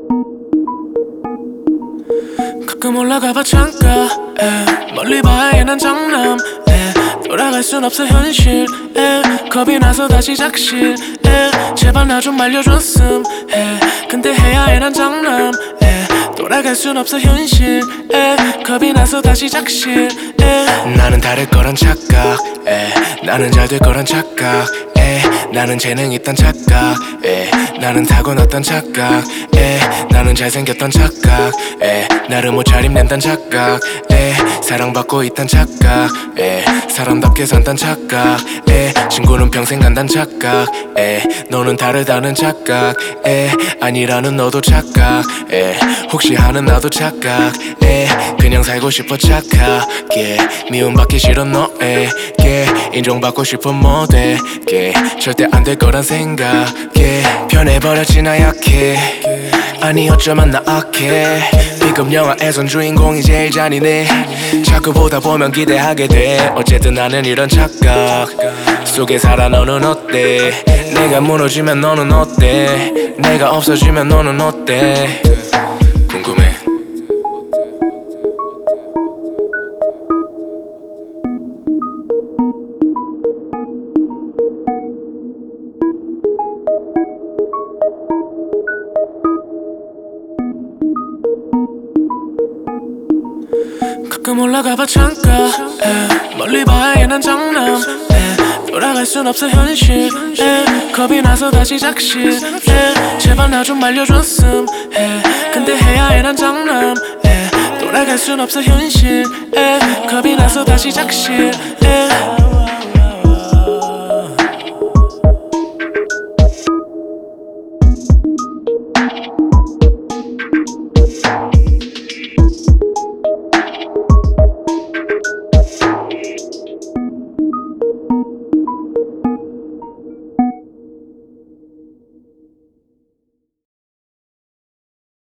가끔 올라가봐 잠깐 멀리 봐야 난 장남 돌아갈 순 없어 현실 겁이 나서 다시 작실 제발 나 좀 말려줬음 근데 해야 해 난 장남 돌아갈 순 없어 현실 겁이 나서 다시 작실 나는 다를 거란 착각 나는 잘 될 거란 착각 나는 재능 있단 착각 나는 타고났단 착각 나는 잘생겼단 착각 나를 못 차림낸단 착각 사랑받고 있단 착각 사람답게 산단 착각 친구는 평생 간단 착각 너는 다르다는 착각 아니라는 너도 착각 혹시 하는 나도 착각 그냥 살고 싶어 착하게 미움받기 싫은 너에게 인정받고 싶은 모델게 절대 안 될 거란 생각에 변해버렸지 나 약해 아니 어쩌면 나 악해 B급 영화에선 주인공이 제일 잔인해 자꾸 보다 보면 기대하게 돼 어쨌든 나는 이런 착각 속에 살아 너는 어때 내가 무너지면 너는 어때 내가 없어지면 너는 어때 궁금해 가끔 올라가봐 잠깐 멀리 봐야 난 장남 돌아갈 순 없어 현실 겁이 나서 다시 작실 제발 나 좀 말려줬음 근데 해야 해 난 장남 돌아갈 순 없어 현실 겁이 나서 다시 작실